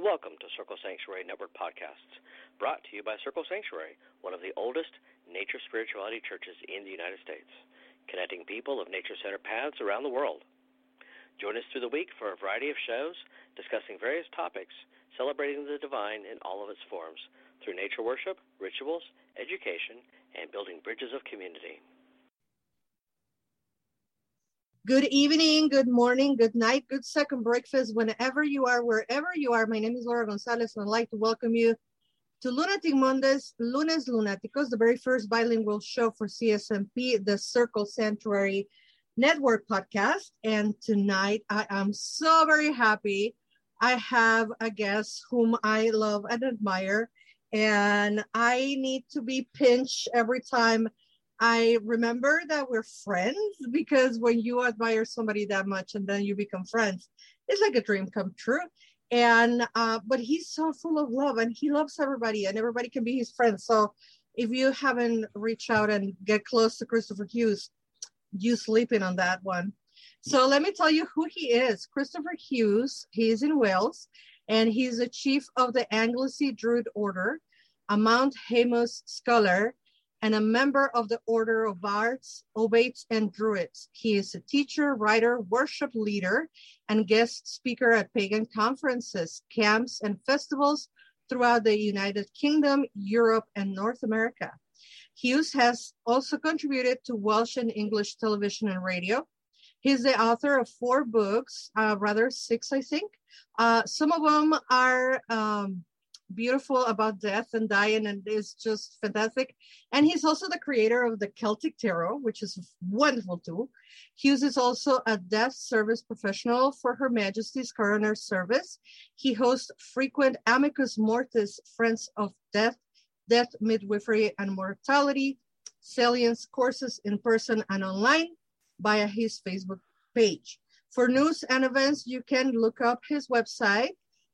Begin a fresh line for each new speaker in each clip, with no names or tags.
Welcome to Circle Sanctuary Network Podcasts, brought to you by Circle Sanctuary, one of the oldest nature spirituality churches in the United States, connecting people of nature-centered paths around the world. Join us through the week for a variety of shows discussing various topics, celebrating the divine in all of its forms, through nature worship, rituals, education, and building bridges of community.
Good evening, good morning, good night, good second breakfast, whenever you are, wherever you are. My name is Laura Gonzalez, and I'd like to welcome you to Lunatic Mondays, Lunes Lunáticos, the very first bilingual show for CSMP, the Circle Sanctuary Network podcast. And tonight, I am so very happy. I have a guest whom I love and admire, and I need to be pinched every time I remember that we're friends, because when you admire somebody that much and then you become friends, it's like a dream come true. And but he's so full of love, and he loves everybody, and everybody can be his friend. So if you haven't reached out and get close to Christopher Hughes, you sleeping on that one. So let me tell you who he is. Christopher Hughes, he is in Wales, and he's the chief of the Anglesey Druid Order, a Mount Haemos scholar, and a member of the Order of Bards, Obates, and Druids. He is a teacher, writer, worship leader, and guest speaker at pagan conferences, camps, and festivals throughout the United Kingdom, Europe, and North America. Hughes has also contributed to Welsh and English television and radio. He's the author of 4 books, rather 6, I think. Some of them are beautiful, about death and dying, and it's just fantastic. And he's also the creator of the Celtic Tarot, which is a wonderful tool. Hughes is also a death service professional for Her Majesty's Coroner Service. He hosts frequent Amicus Mortis Friends of Death, Death Midwifery and Mortality Salience courses in person and online via his Facebook page. For news and events, you can look up his website,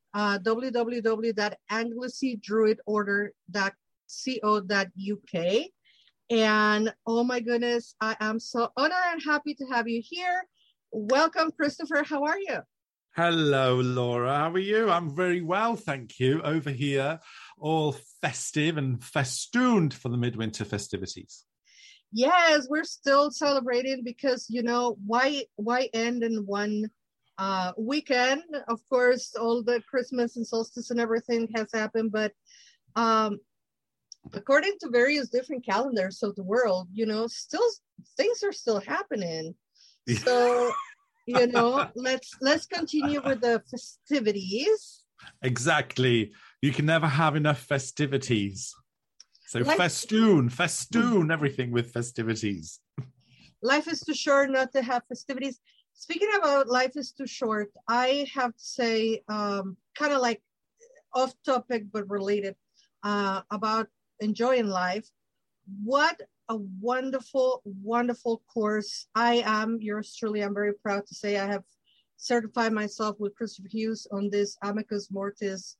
www.anglicydruidorder.co.uk. And oh my goodness, I am so honored and happy to have you here. Welcome, Christopher. How are you?
Hello, Laura. How are you? I'm very well, thank you. Over here, all festive and festooned for the midwinter festivities.
Yes, we're still celebrating because, you know, why end in one weekend? Of course, all the Christmas and solstice and everything has happened, but according to various different calendars of the world, you know, still things are still happening. So, you know, let's continue with the festivities.
Exactly. You can never have enough festivities. So festoon everything with festivities.
Life is too short not to have festivities. Speaking about life is too short, I have to say, kind of like off topic but related, about enjoying life. What a wonderful, wonderful course. I am yours truly. I'm very proud to say I have certified myself with Christopher Hughes on this Amicus Mortis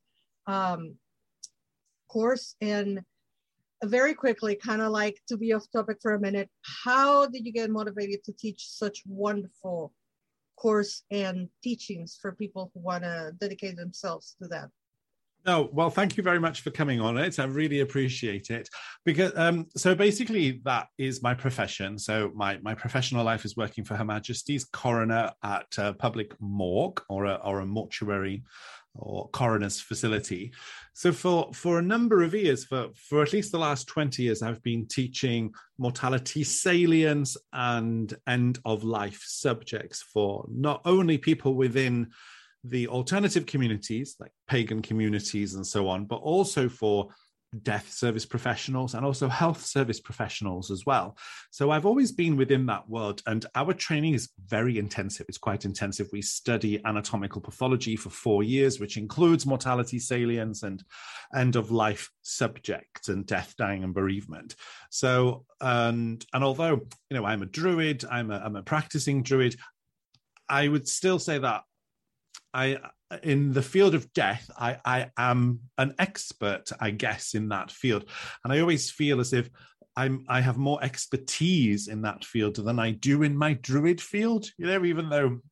course. And very quickly, kind of like to be off topic for a minute, how did you get motivated to teach such wonderful course and teachings for people who want to dedicate themselves to that?
No, well, thank you very much for coming on it. I really appreciate it. Because so basically that is my profession. So my professional life is working for Her Majesty's Coroner at a public morgue or a mortuary or coroner's facility. So for a number of years, for at least the last 20 years, I've been teaching mortality salience and end of life subjects for not only people within the alternative communities, like pagan communities and so on, but also for death service professionals and also health service professionals as well. So I've always been within that world, and our training is very intensive. It's quite intensive. We study anatomical pathology for 4 years, which includes mortality salience and end of life subjects and death, dying and bereavement. So, and although, you know, I'm a druid, I'm a practicing druid, I would still say that in the field of death, I am an expert, I guess, in that field. And I always feel as if I have more expertise in that field than I do in my druid field, you know, even though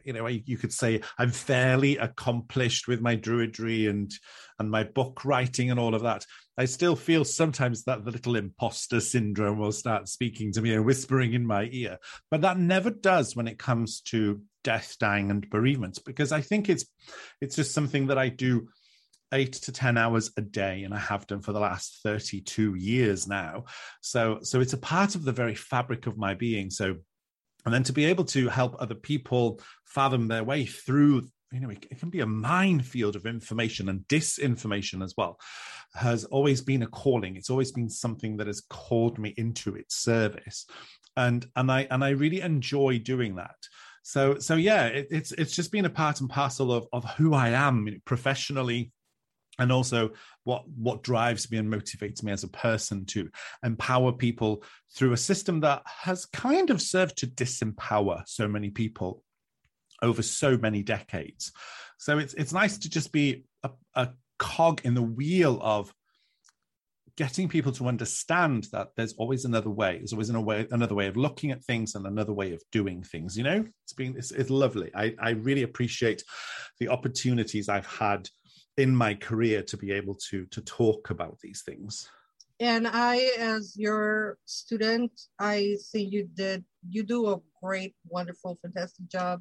you could say I'm fairly accomplished with my druidry and my book writing and all of that, I still feel sometimes that the little imposter syndrome will start speaking to me and whispering in my ear. But that never does when it comes to death, dying, and bereavement, because I think it's just something that I do 8 to 10 hours a day, and I have done for the last 32 years now. So it's a part of the very fabric of my being. And then to be able to help other people fathom their way through, it can be a minefield of information and disinformation as well, has always been a calling. It's always been something that has called me into its service. And I really enjoy doing that. So yeah, it's just been a part and parcel of who I am professionally, and also what drives me and motivates me as a person to empower people through a system that has kind of served to disempower so many people over so many decades. So it's nice to just be a cog in the wheel of getting people to understand that there's always another way. There's always another way of looking at things and another way of doing things. It's lovely. I really appreciate the opportunities I've had in my career to be able to talk about these things.
And I, as your student, I think you do a great, wonderful, fantastic job.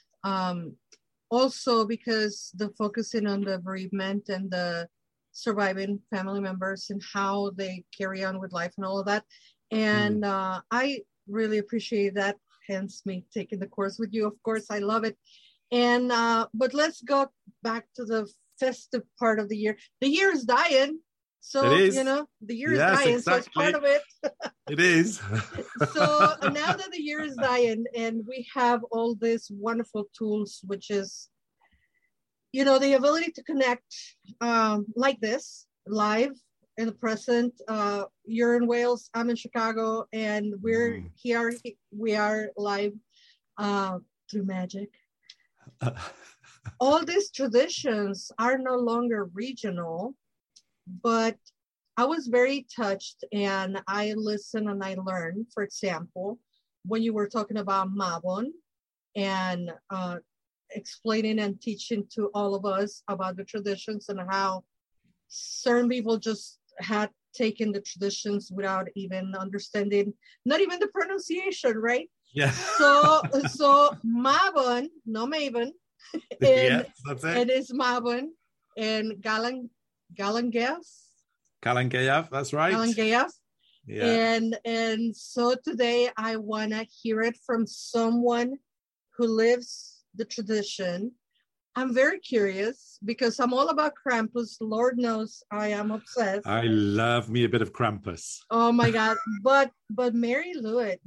Also because the focusing on the bereavement and the surviving family members and how they carry on with life and all of that. And I really appreciate that, hence me taking the course with you. Of course, I love it. And but let's go back to the festive part of the year. The year is dying, so the year is dying, exactly. So it's part of it.
It is.
So now that the year is dying and we have all these wonderful tools, which is the ability to connect like this live in the present. You're in Wales, I'm in Chicago, and we're here. We are live through magic. All these traditions are no longer regional, but I was very touched, and I listened and I learned. For example, when you were talking about Mabon and explaining and teaching to all of us about the traditions and how certain people just had taken the traditions without even understanding, not even the pronunciation, right?
Yeah.
So Mabon, no Maven.
Yes, that's it.
And it's Mabon and Galangeyev.
That's right.
Galangeyev.
Yeah.
And so today I want to hear it from someone who lives the tradition. I'm very curious because I'm all about Krampus. Lord knows I am obsessed.
I love me a bit of Krampus.
Oh my God. But Mary Lwyd,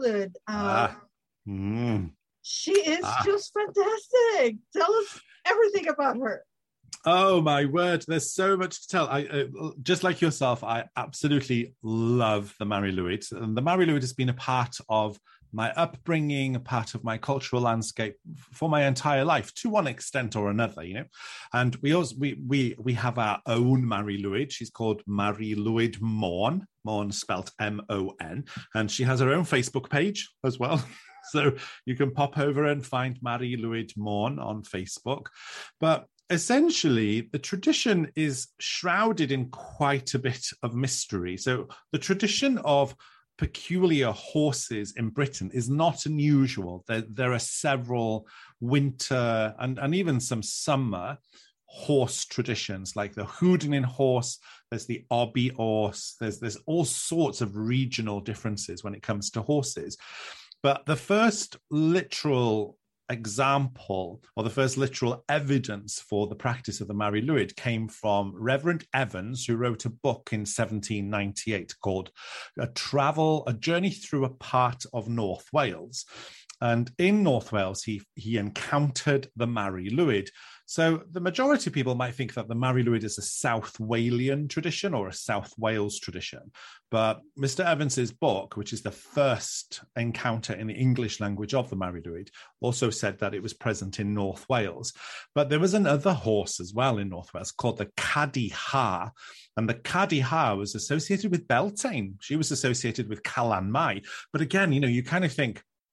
she is just fantastic. Tell us everything about her.
Oh my word, there's so much to tell. I just like yourself, I absolutely love the Mari Lwyd. And the Mari Lwyd has been a part of my upbringing, a part of my cultural landscape for my entire life, to one extent or another, And we have our own Mari Lwyd. She's called Mari Lwyd Mon spelt M-O-N, and she has her own Facebook page as well. So you can pop over and find Mari Lwyd Mon on Facebook. But essentially, the tradition is shrouded in quite a bit of mystery. So the tradition of peculiar horses in Britain is not unusual. There are several winter and even some summer horse traditions, like the Houdinin horse, there's the Obi horse, there's all sorts of regional differences when it comes to horses. But the first literal example, or the first literal evidence for the practice of the Mari Lwyd, came from Reverend Evans, who wrote a book in 1798 called A Journey Through a Part of North Wales. And in North Wales, he encountered the Mari Lwyd. So the majority of people might think that the Mari Lwyd is a South Walian tradition or a South Wales tradition. But Mr. Evans's book, which is the first encounter in the English language of the Mari Lwyd, also said that it was present in North Wales. But there was another horse as well in North Wales called the Cadi Ha. And the Cadi Ha was associated with Beltane. She was associated with Calan Mai. But again, you kind of think,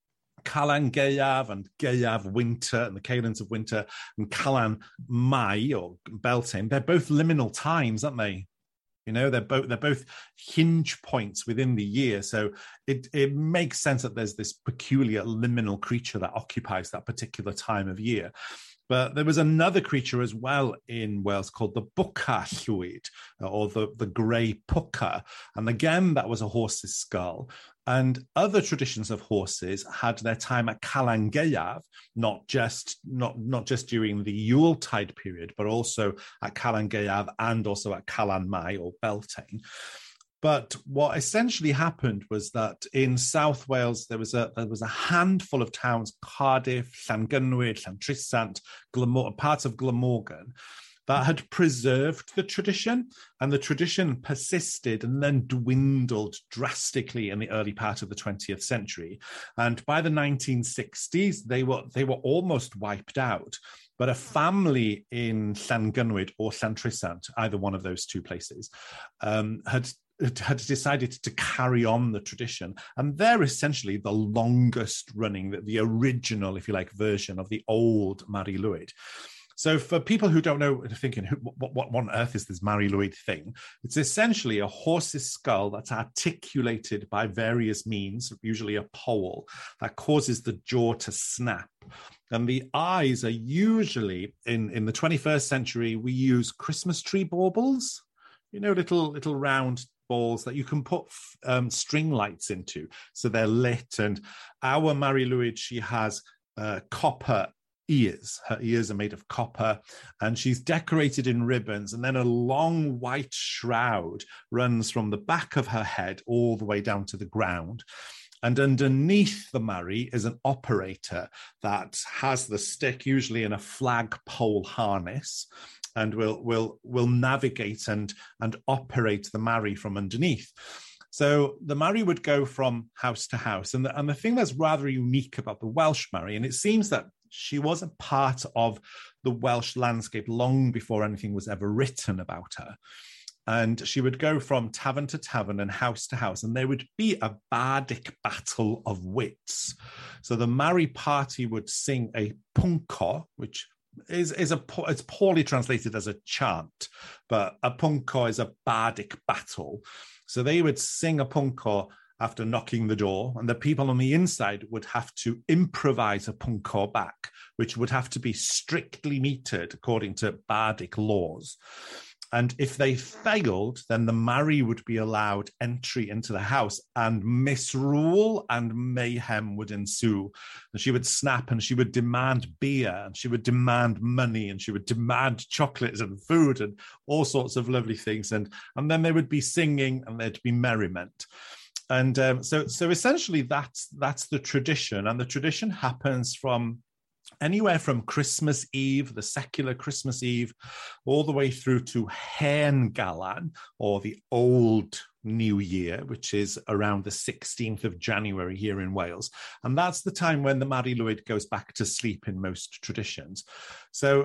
Calan Gaeaf and Gaeaf Winter and the Cadence of Winter and Calan Mai or Beltane, they're both liminal times, aren't they? You know, they're both hinge points within the year. So it makes sense that there's this peculiar liminal creature that occupies that particular time of year. But there was another creature as well in Wales called the Bwca Llwyd, or the grey pucca. And again, that was a horse's skull. And other traditions of horses had their time at Calan Gaeaf, not just during the Yuletide period, but also at Calan Gaeaf and also at Calan Mai or Beltane. But what essentially happened was that in South Wales, there was a handful of towns, Cardiff, Llangynwyd, Llantrisant, parts of Glamorgan, that had preserved the tradition, and the tradition persisted and then dwindled drastically in the early part of the 20th century. And by the 1960s, they were almost wiped out. But a family in Llangynwyd or Llantrisant, either one of those two places, had decided to carry on the tradition. And they're essentially the longest running, the original, if you like, version of the old Mari Lwyd. So for people who don't know, thinking, what on earth is this Mari Lwyd thing? It's essentially a horse's skull that's articulated by various means, usually a pole, that causes the jaw to snap. And the eyes are usually, in the 21st century, we use Christmas tree baubles, you know, little round balls that you can put string lights into. So they're lit. And our Mari Lwyd, she has copper ears. Her ears are made of copper, and she's decorated in ribbons, and then a long white shroud runs from the back of her head all the way down to the ground. And underneath the Mari is an operator that has the stick, usually in a flagpole harness, and will navigate and operate the Mari from underneath. So the Mari would go from house to house. And the thing that's rather unique about the Welsh Mari, and it seems that she was a part of the Welsh landscape long before anything was ever written about her. And she would go from tavern to tavern and house to house, and there would be a bardic battle of wits. So the Mari party would sing a punco, which it's poorly translated as a chant, but a punco is a bardic battle. So they would sing a punco after knocking the door, and the people on the inside would have to improvise a punco back, which would have to be strictly metered according to bardic laws. And if they failed, then the Mari would be allowed entry into the house, and misrule and mayhem would ensue. And she would snap, and she would demand beer, and she would demand money, and she would demand chocolates and food and all sorts of lovely things. And then they would be singing, and there'd be merriment. And so essentially that's the tradition. And the tradition happens from anywhere from Christmas Eve, the secular Christmas Eve, all the way through to Hen Galan, or the Old New Year, which is around the 16th of January here in Wales. And that's the time when the Mari Lwyd goes back to sleep in most traditions. So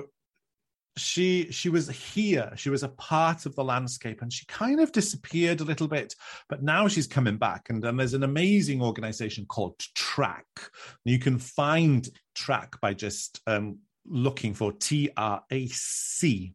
she was here, she was a part of the landscape, and she kind of disappeared a little bit, but now she's coming back. And there's an amazing organization called TRAC. You can find TRAC by just looking for TRAC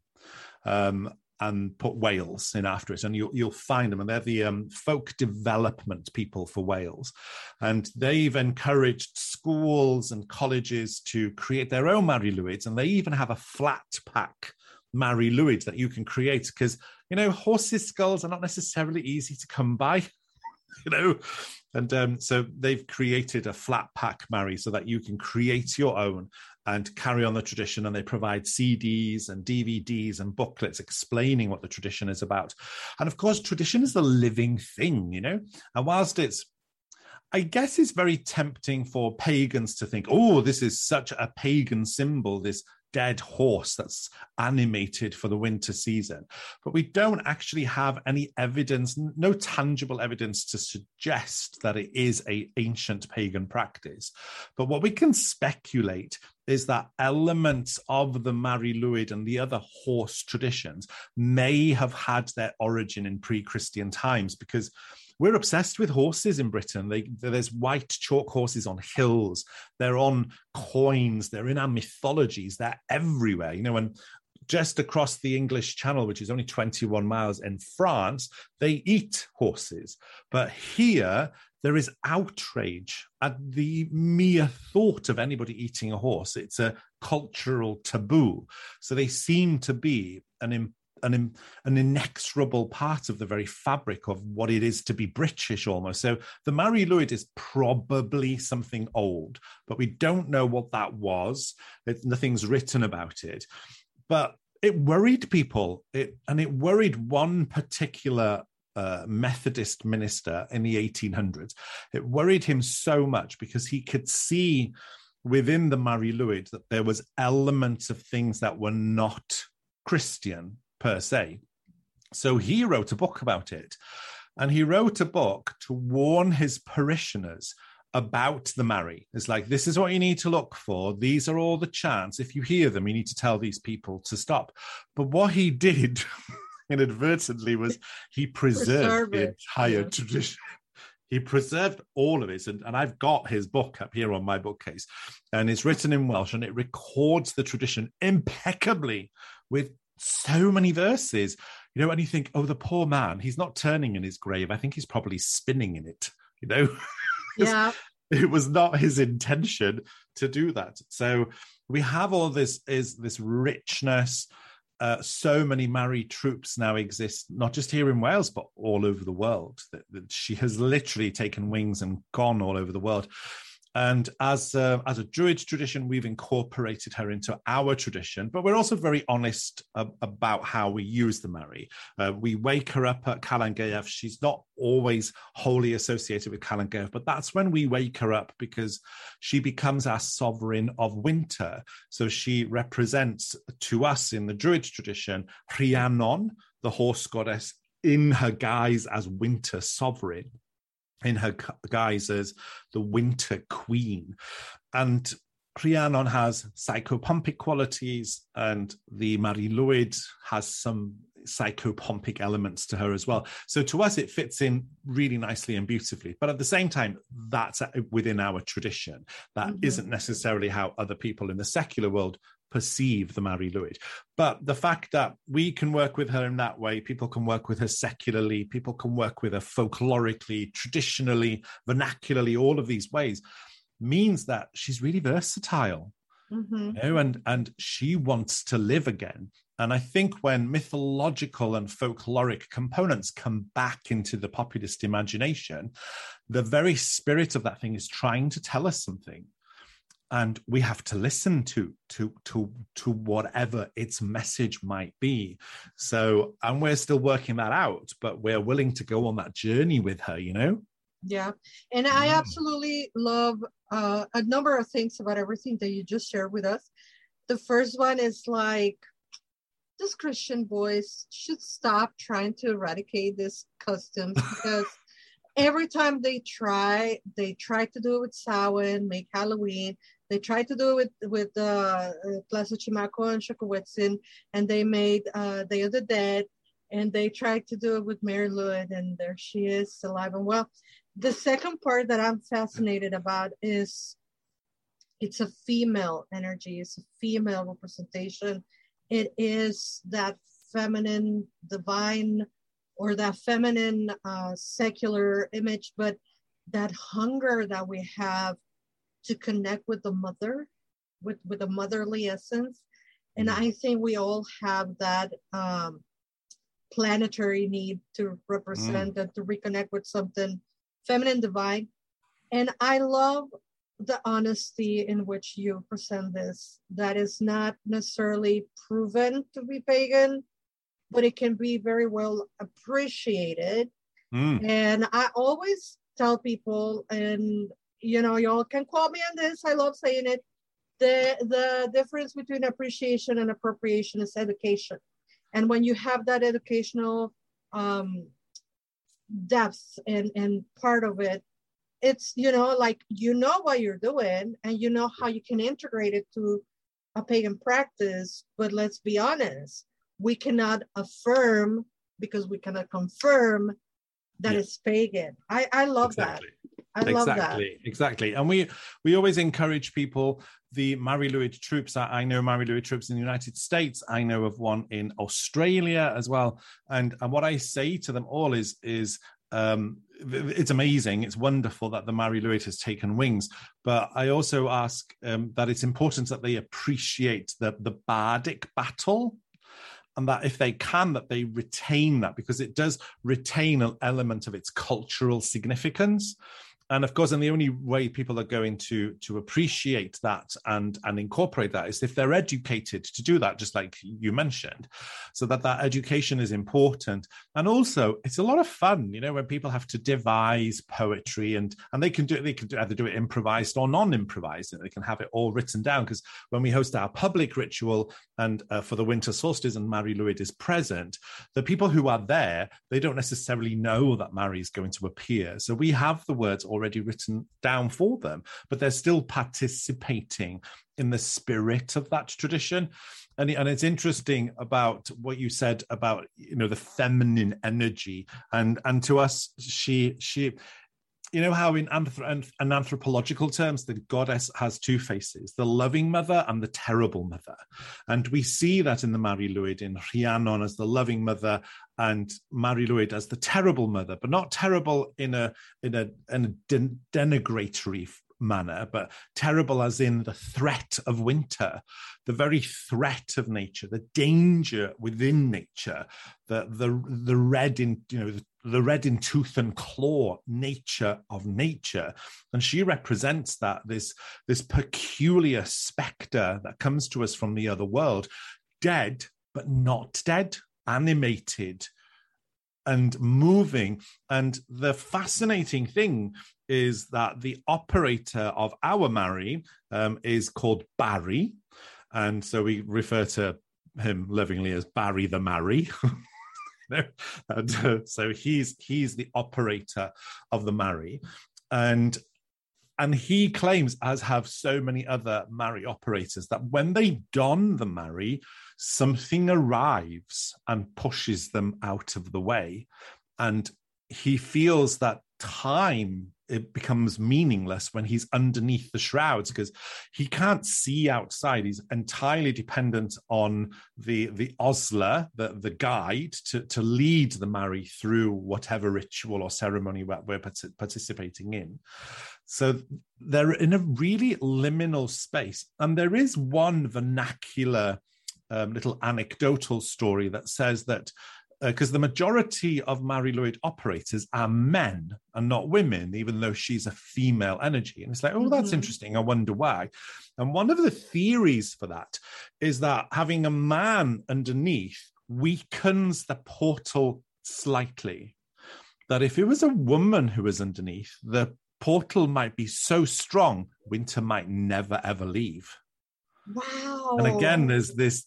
and put Wales in after it, and you'll find them. And they're the folk development people for Wales. And they've encouraged schools and colleges to create their own Mari Lwyds, and they even have a flat pack Mari Lwyd that you can create, because, you know, horses' skulls are not necessarily easy to come by, you know. And so they've created a flat pack Mari so that you can create your own and carry on the tradition. And they provide CDs and DVDs and booklets explaining what the tradition is about. And of course, tradition is a living thing, you know. And whilst I guess it's very tempting for pagans to think, oh, this is such a pagan symbol, this dead horse that's animated for the winter season. But we don't actually have any evidence, no tangible evidence to suggest that it is an ancient pagan practice. But what we can speculate is that elements of the Mari Lwyd and the other horse traditions may have had their origin in pre-Christian times, because we're obsessed with horses in Britain. There's white chalk horses on hills. They're on coins. They're in our mythologies. They're everywhere. And just across the English Channel, which is only 21 miles in France, they eat horses. But here, there is outrage at the mere thought of anybody eating a horse. It's a cultural taboo. So they seem to be an inexorable part of the very fabric of what it is to be British almost. So the Mari Lwyd is probably something old, but we don't know what that was. Nothing's written about it. But it worried people, and it worried one particular Methodist minister in the 1800s. It worried him so much because he could see within the Mari Lwyd that there was elements of things that were not Christian per se. So he wrote a book about it. And he wrote a book to warn his parishioners about the Mari. It's like, this is what you need to look for. These are all the chants. If you hear them, you need to tell these people to stop. But what he did inadvertently was he preserved the entire tradition. He preserved all of it. And I've got his book up here on my bookcase. And it's written in Welsh, and it records the tradition impeccably with so many verses. And you think, oh, the poor man, he's not turning in his grave. I think he's probably spinning in it, Yeah. It was not his intention to do that. So we have all this richness. So many Mari troops now exist, not just here in Wales, but all over the world. That she has literally taken wings and gone all over the world. And as a Druid tradition, we've incorporated her into our tradition, but we're also very honest about how we use the Mari. We wake her up at Calan Gaeaf. She's not always wholly associated with Calan Gaeaf, but that's when we wake her up because she becomes our sovereign of winter. So she represents to us in the Druid tradition, Rhiannon, the horse goddess, in her guise as winter sovereign, in her guise as the winter queen. And Rhiannon has psychopompic qualities, and the Mari Lwyd has some psychopompic elements to her as well. So to us, it fits in really nicely and beautifully. But at the same time, that's within our tradition. That isn't necessarily how other people in the secular world perceive the Mari Lwyd. But the fact that we can work with her in that way, people can work with her secularly, people can work with her folklorically, traditionally, vernacularly, all of these ways, means that she's really versatile. And she wants to live again. And I think when mythological and folkloric components come back into the populist imagination, the very spirit of that thing is trying to tell us something. And we have to listen to whatever its message might be. So, and we're still working that out, but we're willing to go on that journey with her,
Yeah. And I absolutely love a number of things about everything that you just shared with us. The first one is like, these Christian boys should stop trying to eradicate these customs because every time they try to do it with Samhain, make Halloween. They tried to do it with Plaza Chimaco and Shakawetzin, and they made Day of the Dead, and they tried to do it with Mari Lwyd, and there she is, alive and well. The second part that I'm fascinated about is it's a female energy, it's a female representation. It is that feminine divine or that feminine secular image, but that hunger that we have to connect with the mother, with a motherly essence. And I think we all have that planetary need to represent and to reconnect with something feminine, divine. And I love the honesty in which you present this, that is not necessarily proven to be pagan, but it can be very well appreciated. And I always tell people, and y'all can quote me on this, I love saying it, the difference between appreciation and appropriation is education. And when you have that educational depth and part of it, it's, like, what you're doing and you know how you can integrate it to a pagan practice. But let's be honest, we cannot affirm because we cannot confirm that is pagan. I love that. I love that.
Exactly. And we always encourage people, the Marie Louis troops. I know Marie Louis troops in the United States. I know of one in Australia as well. And what I say to them all is it's amazing. It's wonderful that the Marie Louis has taken wings. But I also ask that it's important that they appreciate the bardic battle, and that if they can, that they retain that, because it does retain an element of its cultural significance. And of course, and the only way people are going to appreciate that and incorporate that is if they're educated to do that, just like you mentioned. So that education is important. And also, it's a lot of fun, when people have to devise poetry and they can either do it improvised or non-improvised, and they can have it all written down. Because when we host our public ritual and for the winter solstice and Marie Louis is present, the people who are there, they don't necessarily know that Marie is going to appear. So we have the words already written down for them, but they're still participating in the spirit of that tradition. And it's interesting about what you said about the feminine energy, and to us she how in anthropological terms the goddess has two faces, the loving mother and the terrible mother. And we see that in the Marie Louis, in Rhiannon as the loving mother and Marie Louis as the terrible mother, but not terrible in a denigratory manner, but terrible as in the threat of winter, the very threat of nature, the danger within nature, the red in the red in tooth and claw nature of nature. And she represents that, this peculiar spectre that comes to us from the other world, dead but not dead, animated and moving. And the fascinating thing is that the operator of our Marie is called Barry. And so we refer to him lovingly as Barry the Marie. And so he's the operator of the Marie. And he claims, as have so many other Marie operators, that when they don the Marie, something arrives and pushes them out of the way. And he feels that time, it becomes meaningless when he's underneath the shrouds, because he can't see outside. He's entirely dependent on the Osler, the guide, to lead the Marie through whatever ritual or ceremony we're participating in. So they're in a really liminal space. And there is one vernacular little anecdotal story that says that because the majority of Marie Louis operators are men and not women, even though she's a female energy. And it's like, oh, that's interesting. I wonder why. And one of the theories for that is that having a man underneath weakens the portal slightly. That if it was a woman who was underneath, the portal might be so strong, winter might never, ever leave.
Wow.
And again, there's this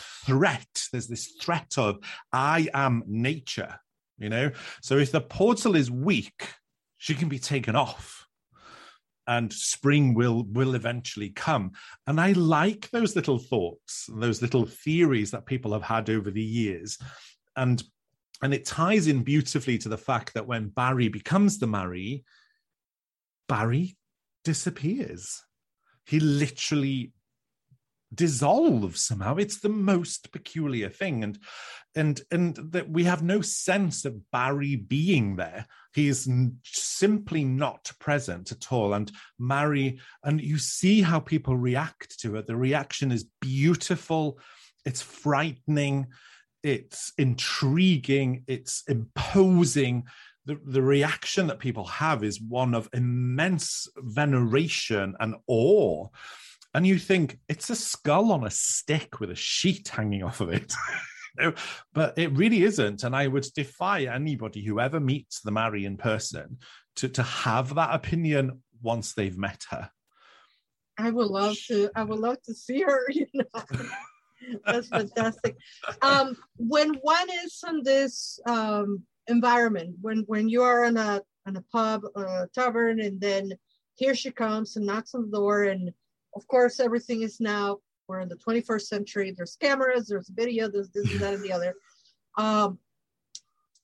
threat of I am nature, So if the portal is weak, she can be taken off and spring will eventually come. And I like those little thoughts, those little theories that people have had over the years. And it ties in beautifully to the fact that when Barry becomes the Marie, Barry disappears. He literally dissolves somehow. It's the most peculiar thing, and that we have no sense of Barry being there. He is simply not present at all. And Marie, and you see how people react to it. The reaction is beautiful. It's frightening. It's intriguing. It's imposing. The reaction that people have is one of immense veneration and awe. And you think, it's a skull on a stick with a sheet hanging off of it. But it really isn't. And I would defy anybody who ever meets the Marie in person to have that opinion once they've met her.
I would love to see her, That's fantastic. When one is in this environment, when you are in a pub or a tavern, and then here she comes and knocks on the door, and of course, everything is now, we're in the 21st century. There's cameras, there's video, there's this and that and the other.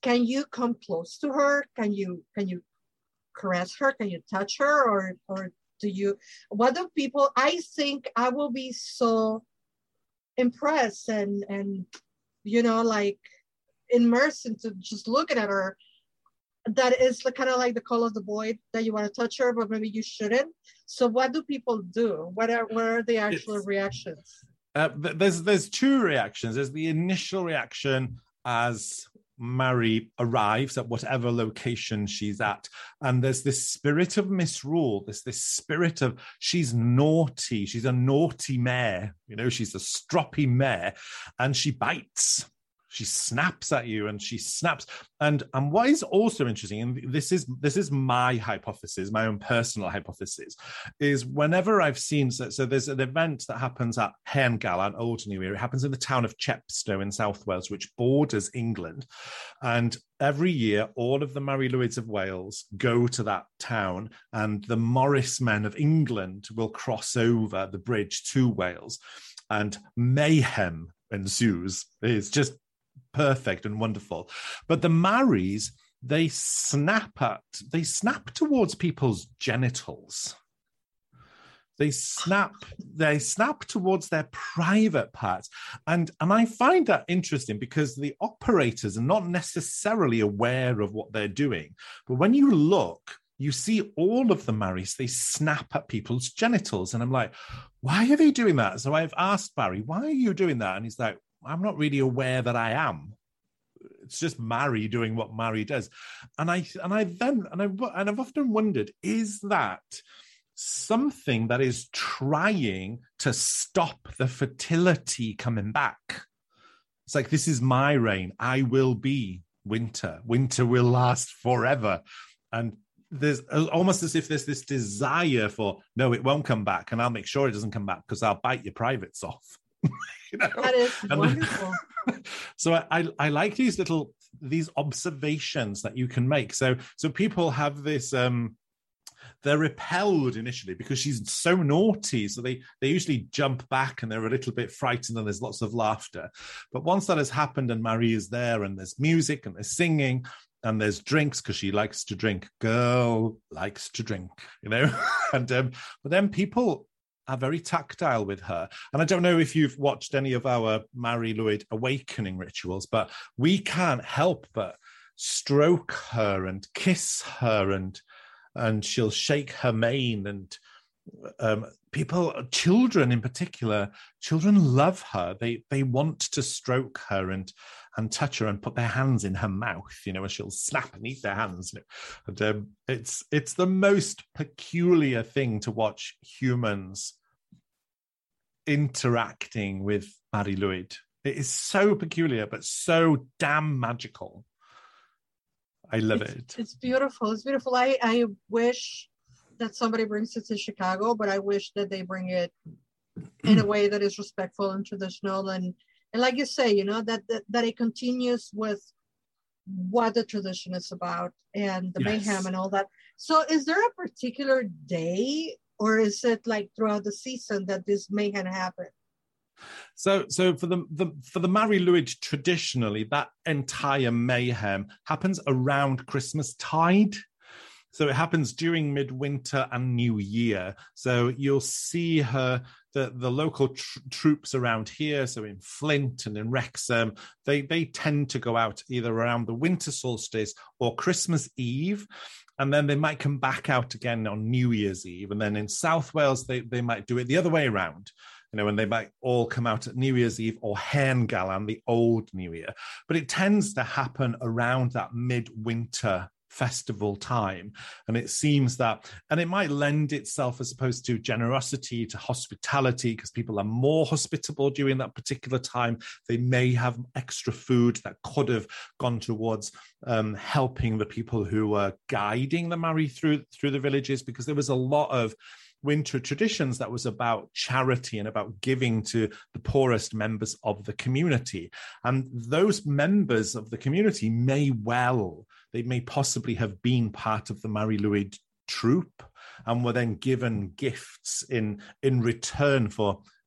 can you come close to her? Can you caress her? Can you touch her? Or do you, what do people, I think I will be so impressed and like immersed into just looking at her. That is kind of like the call of the void, that you want to touch her, but maybe you shouldn't. So what do people do? What are the actual reactions?
There's two reactions. There's the initial reaction as Mary arrives at whatever location she's at, and there's this spirit of misrule. There's this spirit of she's naughty. She's a naughty mare. She's a stroppy mare, and she bites. She snaps at you, and she snaps. And what is also interesting, and this is my hypothesis, my own personal hypothesis, is whenever I've seen, so there's an event that happens at Hen Galan, Old New Year. It happens in the town of Chepstow in South Wales, which borders England. And every year, all of the Mari Lwyd of Wales go to that town, and the Morris men of England will cross over the bridge to Wales, and mayhem ensues. It's just perfect and wonderful. But the Maris, they snap towards people's genitals. They snap towards their private parts. And I find that interesting, because the operators are not necessarily aware of what they're doing. But when you look, you see all of the Maris, they snap at people's genitals. And I'm like, why are they doing that? So I've asked Barry, why are you doing that? And he's like, I'm not really aware that I am. It's just Mari doing what Mari does. And I've often wondered, is that something that is trying to stop the fertility coming back? It's like, this is my reign. I will be winter. Winter will last forever. And there's almost as if there's this desire for, no, it won't come back. And I'll make sure it doesn't come back, because I'll bite your privates off.
That is wonderful.
So I like these observations that you can make. So people have this, they're repelled initially because she's so naughty. So they usually jump back, and they're a little bit frightened, and there's lots of laughter. But once that has happened and Marie is there, and there's music and there's singing and there's drinks, because she likes to drink. Girl likes to drink, and but then people are very tactile with her. And I don't know if you've watched any of our Mari Lwyd awakening rituals, but we can't help but stroke her and kiss her, and she'll shake her mane. And children in particular, children love her. They want to stroke her and touch her and put their hands in her mouth, and she'll snap and eat their hands. And it's the most peculiar thing to watch humans interacting with Mari Lwyd. It is so peculiar, but so damn magical. I love it. It's
beautiful. It's beautiful. I wish that somebody brings it to Chicago, but I wish that they bring it in a way that is respectful and traditional, and like you say, that it continues with what the tradition is about, and the mayhem and all that. So is there a particular day, or is it like throughout the season that this mayhem happens?
So for the Mari Lwyd, traditionally, that entire mayhem happens around Christmas tide. So it happens during midwinter and New Year. So you'll see the local troops around here, so in Flint and in Wrexham, they tend to go out either around the winter solstice or Christmas Eve, and then they might come back out again on New Year's Eve. And then in South Wales, they might do it the other way around, and they might all come out at New Year's Eve or Hen Galan, the old New Year. But it tends to happen around that midwinter festival time, and it seems that, and it might lend itself, as opposed to generosity, to hospitality, because people are more hospitable during that particular time. They may have extra food that could have gone towards helping the people who were guiding the Mari through the villages, because there was a lot of winter traditions that was about charity and about giving to the poorest members of the community. And those members of the community may possibly have been part of the Mari Lwyd troop, and were then given gifts in return for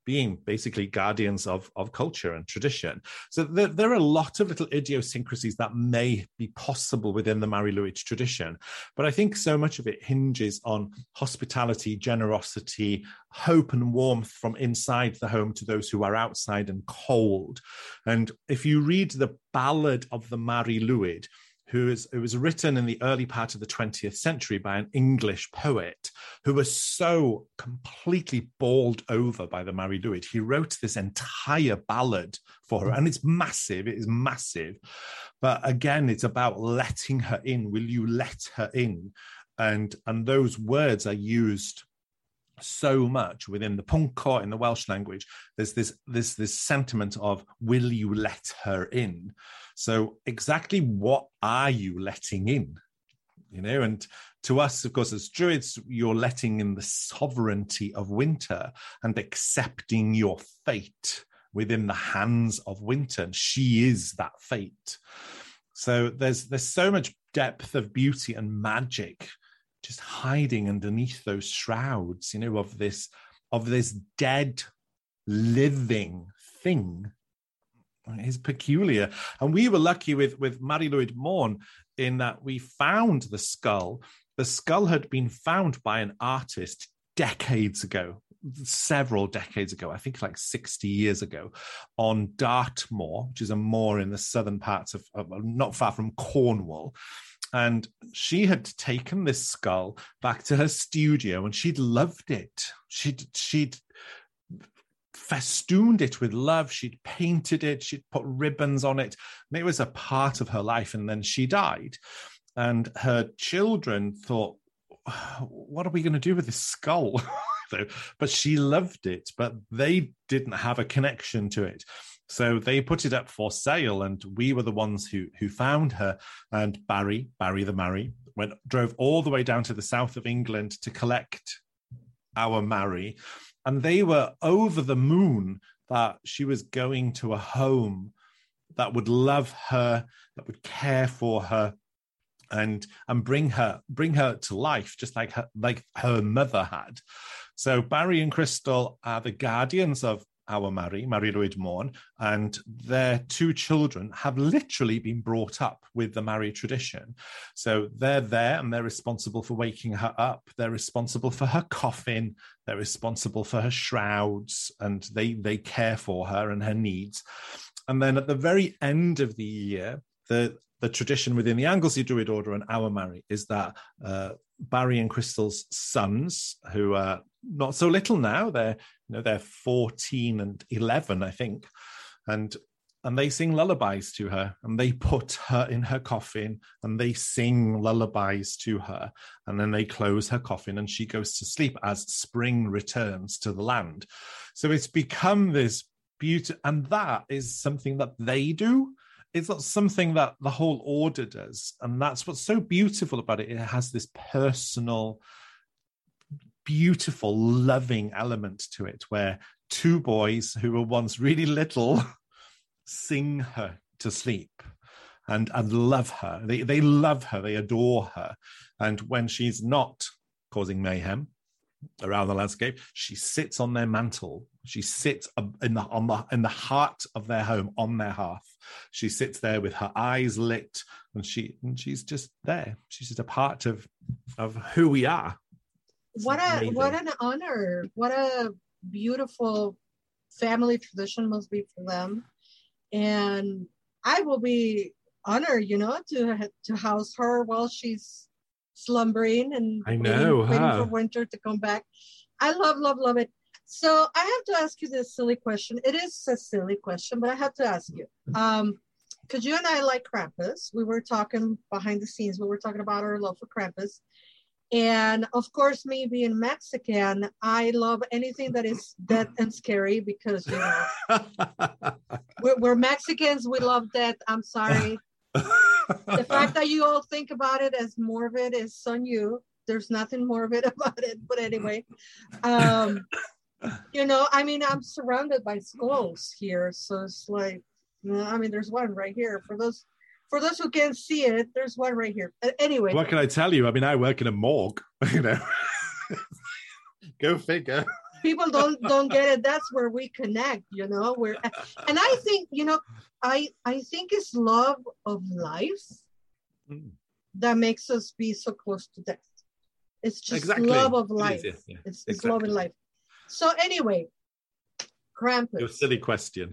being basically guardians of culture and tradition. So there are a lot of little idiosyncrasies that may be possible within the Mari-Lwyd tradition, but I think so much of it hinges on hospitality, generosity, hope and warmth from inside the home to those who are outside and cold. And if you read the Ballad of the Mari-Lwyd, it was written in the early part of the 20th century by an English poet who was so completely bowled over by the Mari-Lwyd. He wrote this entire ballad for her, and it's massive. It is massive. But again, it's about letting her in. Will you let her in? And those words are used so much within the Pwnco in the Welsh language. There's this sentiment of, will you let her in? So exactly what are you letting in? And to us, of course, as Druids, you're letting in the sovereignty of winter and accepting your fate within the hands of winter. And she is that fate. So there's so much depth of beauty and magic just hiding underneath those shrouds, of this dead, living thing. It's peculiar. And we were lucky with Mari-Lwyd Môn in that we found the skull. The skull had been found by an artist decades ago, several decades ago, I think like 60 years ago, on Dartmoor, which is a moor in the southern parts of not far from Cornwall. And she had taken this skull back to her studio and she'd loved it. She'd festooned it with love. She'd painted it. She'd put ribbons on it. And it was a part of her life. And then she died. And her children thought, what are we going to do with this skull? But she loved it, but they didn't have a connection to it. So they put it up for sale, and we were the ones who found her. And Barry the Mari, drove all the way down to the south of England to collect our Mari. And they were over the moon that she was going to a home that would love her, that would care for her, and bring her to life, just like her mother had. So Barry and Crystal are the guardians of our Mari-Lwyd Môn, and their two children have literally been brought up with the Mari tradition. So they're there and they're responsible for waking her up. They're responsible for her coffin. They're responsible for her shrouds, and they care for her and her needs. And then at the very end of the year, the tradition within the Anglesey Druid Order and our Mari is that Barry and Crystal's sons, who are not so little now, they're 14 and 11, I think, and they sing lullabies to her, and they put her in her coffin and they sing lullabies to her, and then they close her coffin and she goes to sleep as spring returns to the land. So it's become this beauty, and that is something that they do. It's not something that the whole order does. And that's what's so beautiful about it. It has this personal, beautiful, loving element to it, where two boys who were once really little sing her to sleep and love her. They love her. They adore her. And when she's not causing mayhem around the landscape, she sits on their mantle. She sits in the heart of their home, on their hearth. She sits there with her eyes lit, and she's just there. She's just a part of who we are.
What an honor! What a beautiful family tradition must be for them. And I will be honored, to house her while she's slumbering and waiting for winter to come back. I love it. So I have to ask you this silly question. It is a silly question, but I have to ask you. Because you and I like Krampus. We were talking behind the scenes. We were talking about our love for Krampus. And of course, me being Mexican, I love anything that is death and scary because, we're Mexicans. We love death. I'm sorry. The fact that you all think about it as morbid is on you. There's nothing morbid about it. But anyway, I'm surrounded by skulls here. So it's like, there's one right here. For those who can't see it, there's one right here. Anyway.
What can I tell you? I work in a morgue, Go figure.
people don't get it. That's where we connect, you know. And I think, you know, I think it's love of life that makes us be so close to death. It's just love of life. It's love in life. So anyway, Krampus.
Your silly question.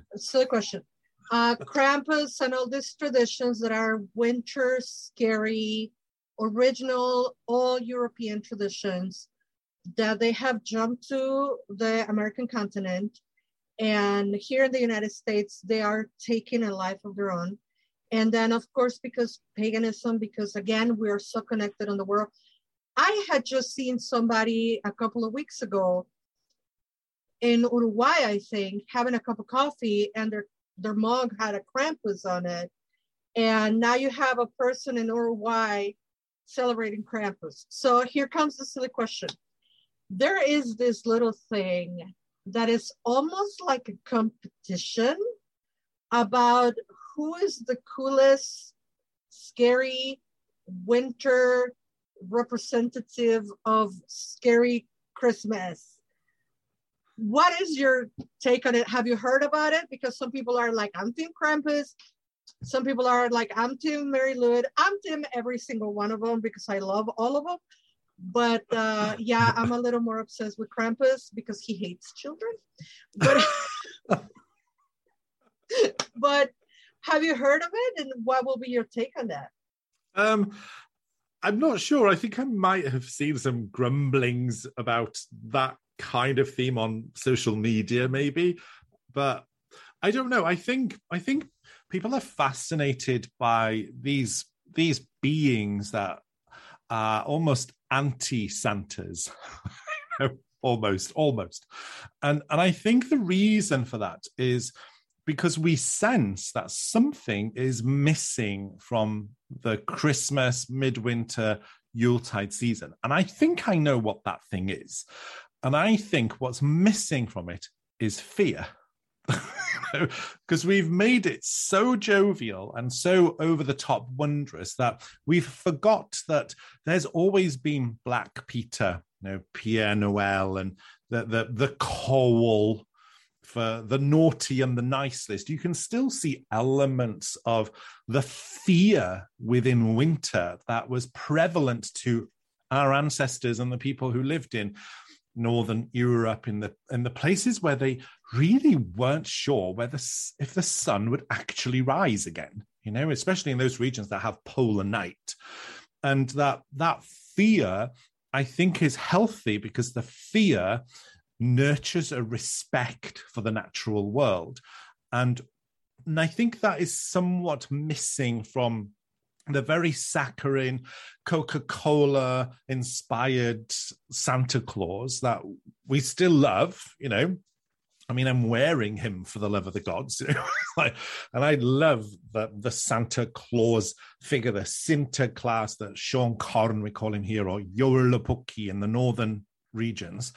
Krampus and all these traditions that are winter, scary, original, all European traditions that they have jumped to the American continent. And here in the United States, they are taking a life of their own. And then, of course, because paganism, because again, we are so connected in the world. I had just seen somebody a couple of weeks ago in Uruguay, I think, having a cup of coffee, and their mug had a Krampus on it. And now you have a person in Uruguay celebrating Krampus. So here comes the silly question. There is this little thing that is almost like a competition about who is the coolest, scary winter representative of scary Christmas. What is your take on it? Have you heard about it? Because some people are like, I'm Team Krampus. Some people are like, I'm Team Mary Lou. I'm Team every single one of them because I love all of them. But yeah, I'm a little more obsessed with Krampus because he hates children. But have you heard of it? And what will be your take on that?
I'm not sure. I think I might have seen some grumblings about that kind of theme on social media, maybe, but I don't know. I think people are fascinated by these beings that are almost anti-Santas, almost, and I think the reason for that is because we sense that something is missing from the Christmas, midwinter, Yuletide season. And I think I know what that thing is. And I think what's missing from it is fear. Because we've made it so jovial and so over-the-top wondrous that we've forgot that there's always been Black Peter, you know, Pierre Noel, and the coal, for the naughty and the nice list. You can still see elements of the fear within winter that was prevalent to our ancestors and the people who lived in Northern Europe, in the places where they really weren't sure if the sun would actually rise again, you know, especially in those regions that have polar night. And that fear, I think, is healthy because the fear nurtures a respect for the natural world. And I think that is somewhat missing from the very saccharine, Coca-Cola inspired Santa Claus that we still love, you know. I mean, I'm wearing him for the love of the gods, you know? And I love the Santa Claus figure, the Sinterklaas, the Sean Corn, we call him here, or Joulupukki in the northern regions.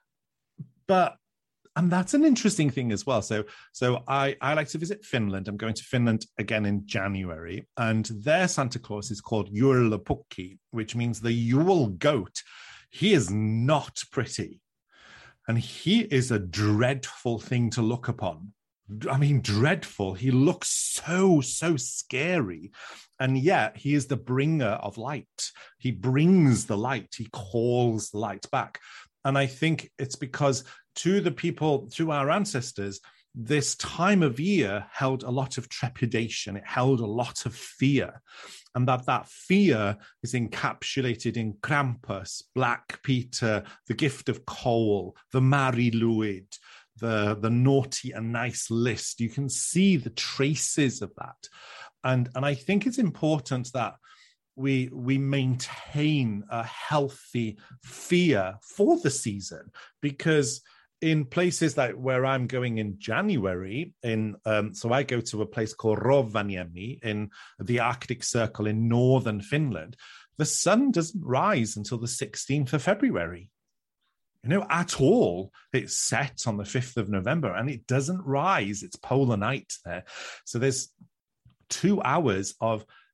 And that's an interesting thing as well. So I like to visit Finland. I'm going to Finland again in January, and their Santa Claus is called Joulupukki, which means the Yule goat. He is not pretty, and he is a dreadful thing to look upon. I mean, dreadful. He looks so scary, and yet he is the bringer of light. He brings the light. He calls the light back. And I think it's because to the people, to our ancestors, this time of year held a lot of trepidation. It held a lot of fear. And that fear is encapsulated in Krampus, Black Peter, the gift of coal, the Mari Lwyd, the naughty and nice list. You can see the traces of that. And I think it's important that we maintain a healthy fear for the season, because in places like where I'm going in January, so I go to a place called Rovaniemi in the Arctic Circle in northern Finland. The sun doesn't rise until the 16th of February, you know, at all. It's set on the 5th of November and it doesn't rise. It's polar night there. So there's 2 hours of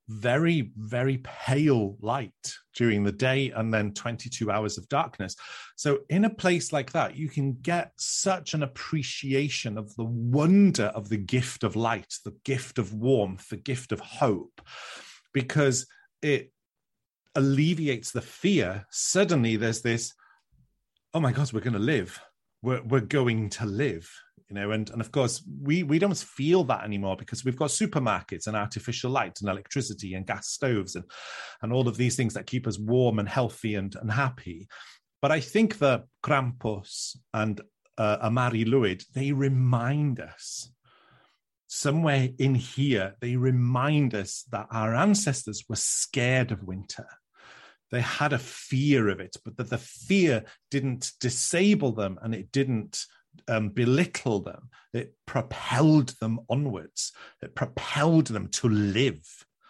very, very pale light during the day and then 22 hours of darkness. So in a place like that, you can get such an appreciation of the wonder of the gift of light, the gift of warmth, the gift of hope, because it alleviates the fear. Suddenly there's this, oh my God, we're going to live. We're going to live. And of course, we don't feel that anymore because we've got supermarkets and artificial light and electricity and gas stoves and all of these things that keep us warm and healthy and happy. But I think that Krampus and a Mari Lwyd, they remind us, somewhere in here, they remind us that our ancestors were scared of winter. They had a fear of it, but that the fear didn't disable them and it didn't belittle them. It propelled them onwards. It propelled them to live,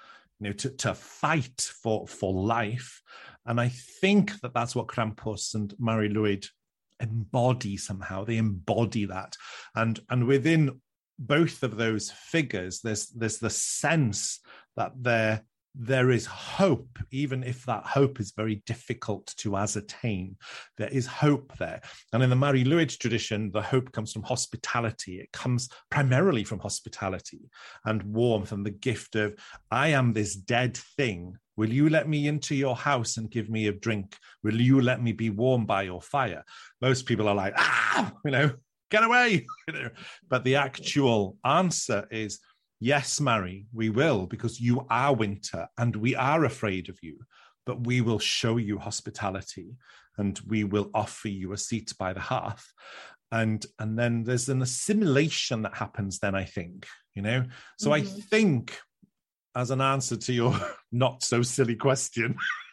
to fight for life. And I think that that's what Krampus and Mari Lwyd embody somehow. They embody that. And within both of those figures, there's the sense that there is hope, even if that hope is very difficult to ascertain. There is hope there. And in the Mari Lwyd tradition, the hope comes from hospitality. It comes primarily from hospitality and warmth and the gift of, I am this dead thing. Will you let me into your house and give me a drink? Will you let me be warm by your fire? Most people are like, get away. But the actual answer is, yes, Mari, we will, because you are winter and we are afraid of you, but we will show you hospitality and we will offer you a seat by the hearth. And then there's an assimilation that happens then, I think, So mm-hmm. I think, as an answer to your not so silly question,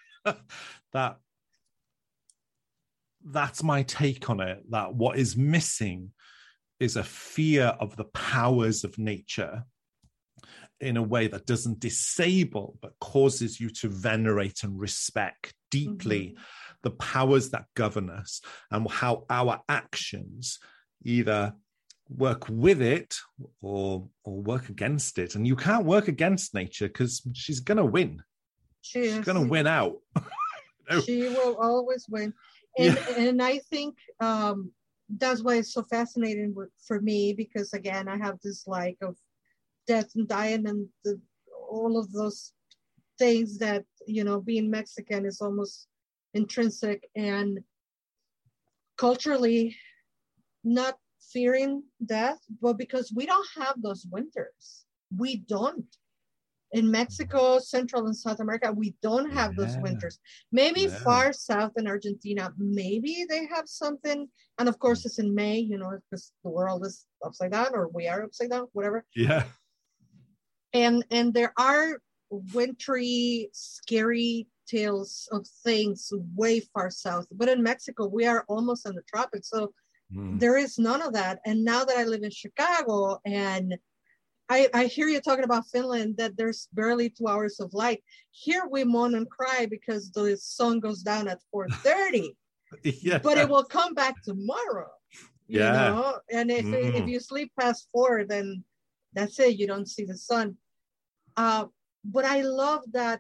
that's my take on it, that what is missing is a fear of the powers of nature in a way that doesn't disable, but causes you to venerate and respect deeply mm-hmm. the powers that govern us and how our actions either work with it or work against it. And you can't work against nature because she's going to win. She's going to win out.
She will always win. And I think that's why it's so fascinating for me, because again, I have this like of death and dying and all of those things that, being Mexican is almost intrinsic, and culturally not fearing death, but because we don't have those winters. We don't. In Mexico, Central and South America, we don't have those winters. Maybe far south in Argentina, maybe they have something. And of course, it's in May, because the world is upside down, or we are upside down, whatever.
Yeah.
And there are wintry, scary tales of things way far south. But in Mexico, we are almost in the tropics. So there is none of that. And now that I live in Chicago, and I hear you talking about Finland, that there's barely 2 hours of light. Here we moan and cry because the sun goes down at 4:30. Yeah. But it will come back tomorrow. And if you sleep past 4, then that's it. You don't see the sun. But I love that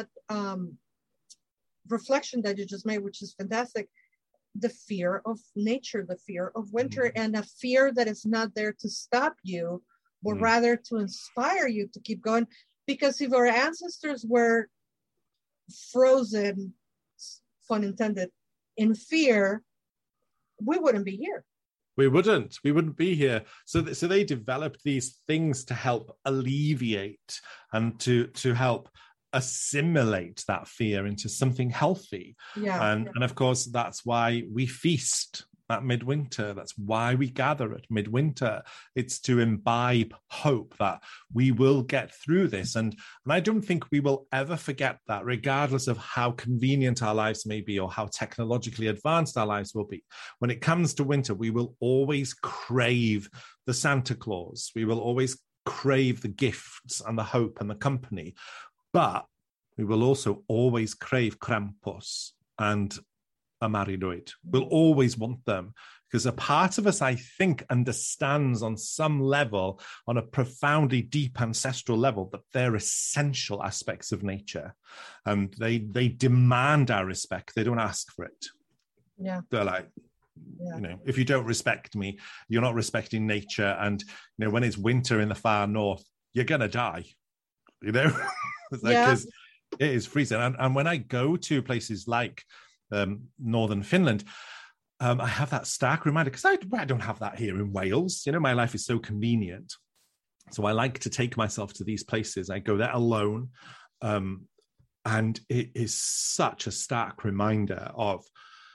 reflection that you just made, which is fantastic. The fear of nature, the fear of winter, and a fear that is not there to stop you, but rather to inspire you to keep going. Because if our ancestors were frozen, pun intended, in fear, we wouldn't be here.
We wouldn't be here. So they developed these things to help alleviate and to help assimilate that fear into something healthy. And of course, that's why we feast at midwinter. That's why we gather at midwinter. It's to imbibe hope that we will get through this. And I don't think we will ever forget that, regardless of how convenient our lives may be or how technologically advanced our lives will be. When it comes to winter, we will always crave the Santa Claus. We will always crave the gifts and the hope and the company. But we will also always crave Krampus and a Maridoit. We'll always want them, because a part of us, I think, understands on some level, on a profoundly deep ancestral level, that they're essential aspects of nature, and they demand our respect. They don't ask for it.
Yeah.
They're like, you know, if you don't respect me, you're not respecting nature. And, you know, when it's winter in the far north, you're going to die, you know, because it is freezing. And when I go to places like northern Finland, I have that stark reminder, because I don't have that here in Wales. You know, my life is so convenient. So I like to take myself to these places. I go there alone. And it is such a stark reminder of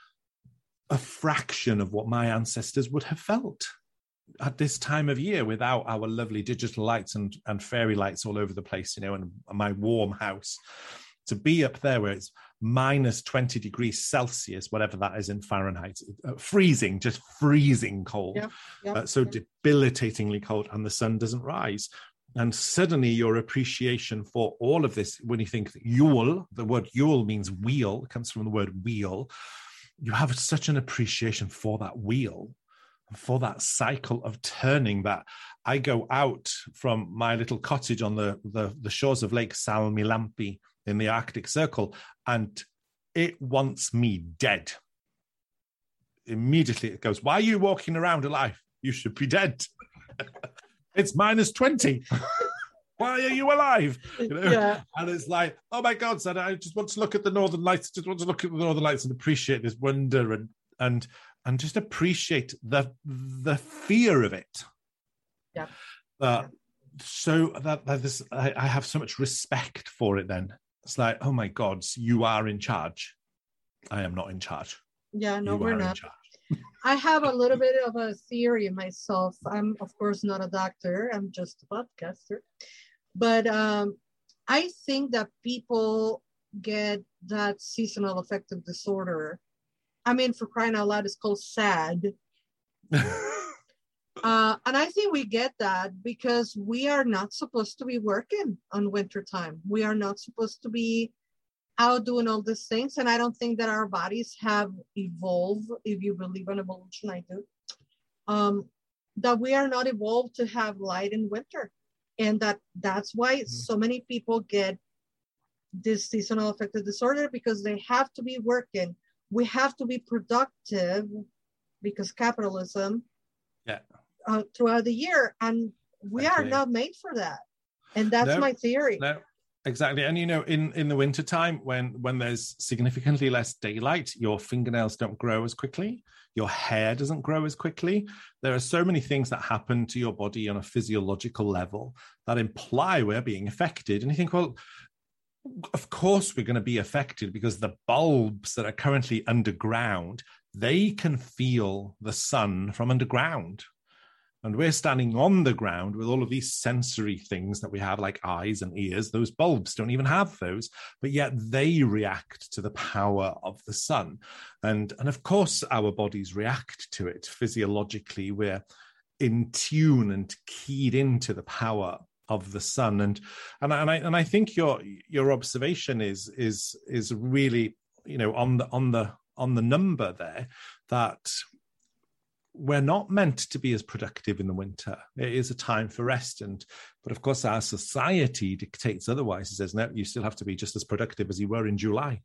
a fraction of what my ancestors would have felt at this time of year without our lovely digital lights and fairy lights all over the place, you know, and my warm house. To be up there where it's minus 20 degrees Celsius, whatever that is in Fahrenheit, freezing, just freezing cold, debilitatingly cold, and the sun doesn't rise. And suddenly your appreciation for all of this, when you think Yule, the word Yule means wheel, it comes from the word wheel, you have such an appreciation for that wheel, for that cycle of turning. That I go out from my little cottage on the shores of Lake Salmilampi in the Arctic Circle, and it wants me dead. Immediately it goes, why are you walking around alive? You should be dead. It's minus 20. Why are you alive? You know? Yeah. And it's like, oh my God, son, I just want to look at the Northern Lights. Just want to look at the Northern Lights and appreciate this wonder and just appreciate the fear of it.
Yeah.
So I have so much respect for it then. It's like, oh my God, you are in charge. I am not in charge.
Yeah, no, we're not. I have a little bit of a theory myself. I'm, of course, not a doctor. I'm just a podcaster. But I think that people get that seasonal affective disorder. I mean, for crying out loud, it's called SAD. And I think we get that because we are not supposed to be working on wintertime. We are not supposed to be out doing all these things. And I don't think that our bodies have evolved, if you believe in evolution, I do, that we are not evolved to have light in winter. And that's why so many people get this seasonal affective disorder, because they have to be working. We have to be productive because capitalism throughout the year. And we are not made for that. And that's my theory.
No. Exactly. And, you know, in the wintertime, when there's significantly less daylight, your fingernails don't grow as quickly. Your hair doesn't grow as quickly. There are so many things that happen to your body on a physiological level that imply we're being affected. And you think, well, of course we're going to be affected, because the bulbs that are currently underground, they can feel the sun from underground. And we're standing on the ground with all of these sensory things that we have, like eyes and ears. Those bulbs don't even have those, but yet they react to the power of the sun. And of course, our bodies react to it physiologically. We're in tune and keyed into the power of the sun. And I think your observation is really, you know, on the number there, that we're not meant to be as productive in the winter. It is a time for rest. But of course, our society dictates otherwise. It says, no, you still have to be just as productive as you were in July.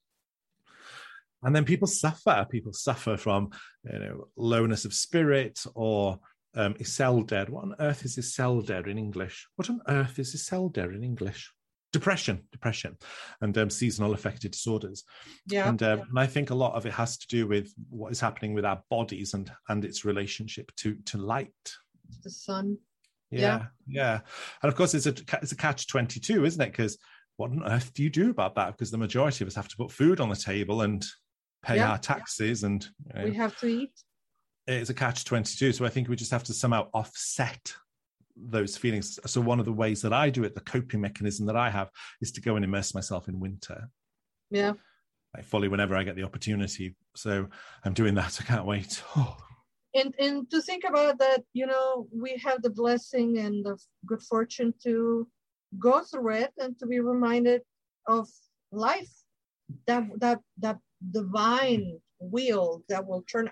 And then people suffer. People suffer from, you know, lowness of spirit or iselder. What on earth is iselder in English? What on earth is iselder in English? Depression, and seasonal affective disorders.
Yeah.
And I think a lot of it has to do with what is happening with our bodies and its relationship to light.
The sun.
Yeah. And of course, it's a catch-22, isn't it? Because what on earth do you do about that? Because the majority of us have to put food on the table and pay our taxes, and you know,
we have to eat.
It's a catch-22. So I think we just have to somehow offset those feelings. So one of the ways that I do it, the coping mechanism that I have, is to go and immerse myself in winter.
Yeah.
Like fully whenever I get the opportunity. So I'm doing that. I can't wait. Oh.
And to think about that, you know, we have the blessing and the good fortune to go through it and to be reminded of life, that divine wheel that will turn.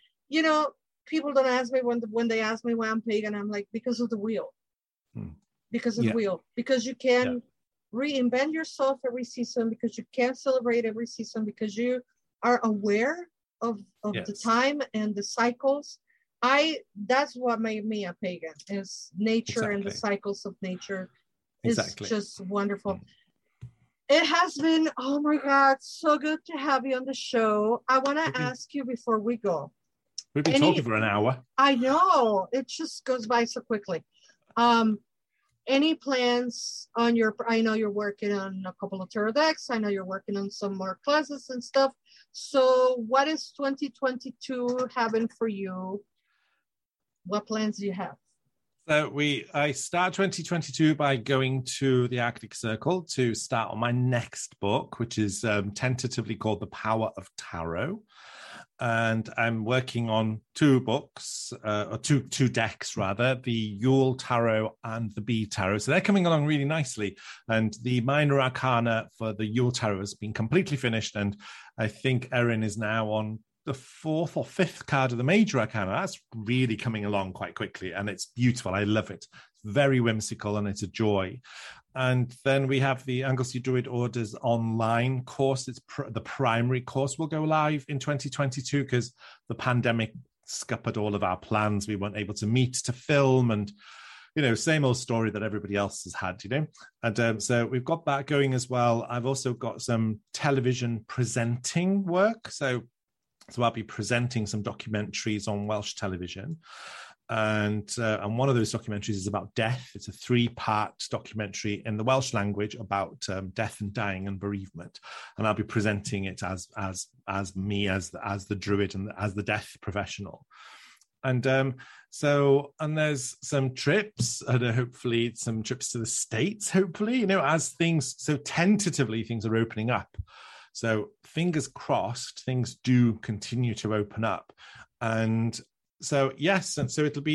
People don't ask me when they ask me why I'm pagan. I'm like, because of the wheel. Because of the wheel. Because you can reinvent yourself every season, because you can celebrate every season, because you are aware of the time and the cycles. That's what made me a pagan, is nature and the cycles of nature. It's just wonderful. It has been, oh my God, so good to have you on the show. I want to ask you before we go.
We've been talking for an hour.
I know. It just goes by so quickly. Any plans on I know you're working on a couple of tarot decks. I know you're working on some more classes and stuff. So what is 2022 having for you? What plans do you have?
So I start 2022 by going to the Arctic Circle to start on my next book, which is tentatively called The Power of Tarot. And I'm working on two books, or two decks rather, the Yule Tarot and the Bee Tarot. So they're coming along really nicely. And the Minor Arcana for the Yule Tarot has been completely finished. And I think Erin is now on the 4th or 5th card of the Major Arcana. That's really coming along quite quickly, and it's beautiful. I love it. It's very whimsical, and it's a joy. And then we have the Anglesey Druid Orders online course. It's the primary course will go live in 2022 because the pandemic scuppered all of our plans. We weren't able to meet to film, and same old story that everybody else has had, And so we've got that going as well. I've also got some television presenting work. So I'll be presenting some documentaries on Welsh television. And one of those documentaries is about death. It's a 3-part documentary in the Welsh language about death and dying and bereavement. And I'll be presenting it as me, as the druid and as the death professional. And and there's some trips, and hopefully some trips to the States, hopefully, as things, so tentatively things are opening up. So fingers crossed, things do continue to open up. And so, yes, and so it'll be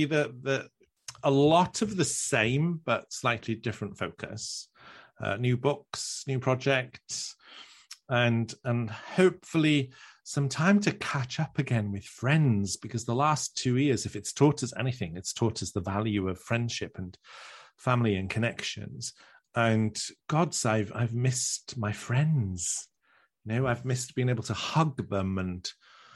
a lot of the same, but slightly different focus. New books, new projects, and hopefully some time to catch up again with friends, because the last 2 years, if it's taught us anything, it's taught us the value of friendship and family and connections. And gods, I've missed my friends. I've missed being able to hug them and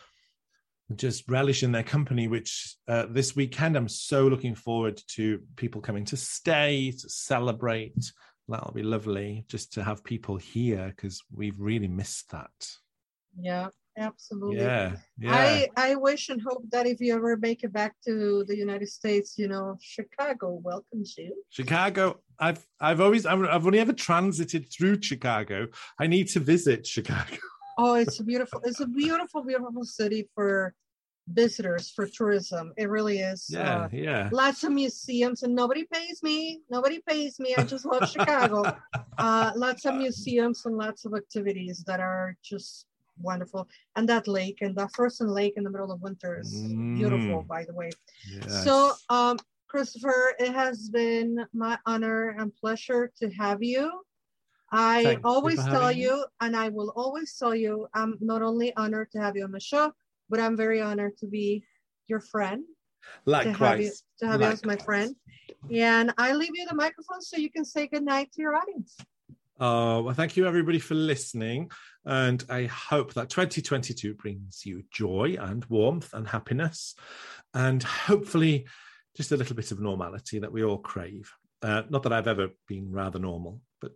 just relish in their company, which this weekend I'm so looking forward to people coming to stay, to celebrate. That'll be lovely just to have people here, because we've really missed that.
Yeah, absolutely.
Yeah.
I wish and hope that if you ever make it back to the United States, Chicago welcomes you.
Chicago. I've only ever transited through Chicago. I need to visit Chicago.
Oh, it's a beautiful city for visitors, for tourism. It really is.
Yeah.
Lots of museums, and nobody pays me. I just love Chicago. Lots of museums and lots of activities that are just wonderful. And that lake, and that Frozen Lake in the middle of winter is beautiful, by the way.
Yes.
So, Christopher, it has been my honor and pleasure to have you. I always tell you, and I will always tell you, I'm not only honored to have you on the show, but I'm very honored to be your friend.
Likewise.
To have you as my friend. And I leave you the microphone so you can say goodnight to your audience.
Oh, well, thank you everybody for listening. And I hope that 2022 brings you joy and warmth and happiness, and hopefully just a little bit of normality that we all crave. Not that I've ever been rather normal, but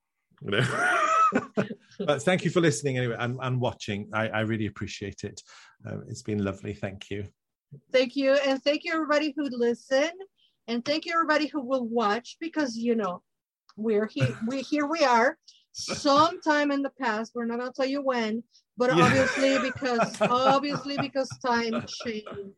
But thank you for listening anyway and watching. I really appreciate it. It's been lovely. Thank you.
Thank you. And thank you everybody who listened. And thank you everybody who will watch, because we're here. We are. Sometime in the past, we're not gonna tell you when, but obviously because time changed.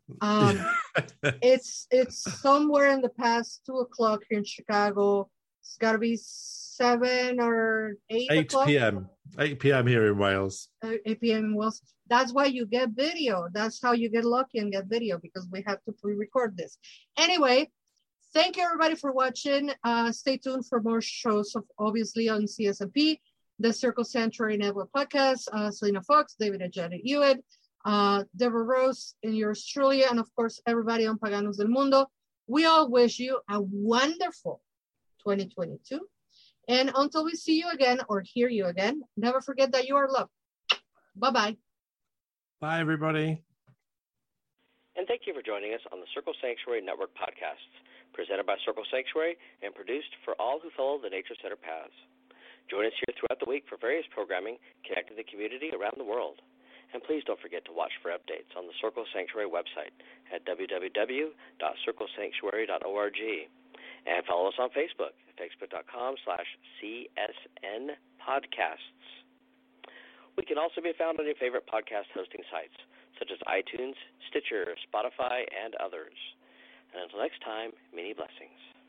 It's somewhere in the past 2:00 here in Chicago. It's got to be 7 or 8
p.m. 8 p.m. here in Wales.
8 p.m. in Wales. That's why you get video. That's how you get lucky and get video, because we have to pre-record this. Anyway, thank you everybody for watching. Stay tuned for more shows, obviously on CSMP. the Circle Sanctuary Network podcast, Selena Fox, David Ajay Hewitt, Deborah Rose, and yours truly, and of course, everybody on Paganos del Mundo. We all wish you a wonderful 2022. And until we see you again or hear you again, never forget that you are loved. Bye-bye.
Bye, everybody.
And thank you for joining us on the Circle Sanctuary Network podcasts, presented by Circle Sanctuary and produced for all who follow the Nature Center paths. Join us here throughout the week for various programming connecting the community around the world. And please don't forget to watch for updates on the Circle Sanctuary website at www.circlesanctuary.org. And follow us on Facebook at facebook.com/CSN podcasts. We can also be found on your favorite podcast hosting sites, such as iTunes, Stitcher, Spotify, and others. And until next time, many blessings.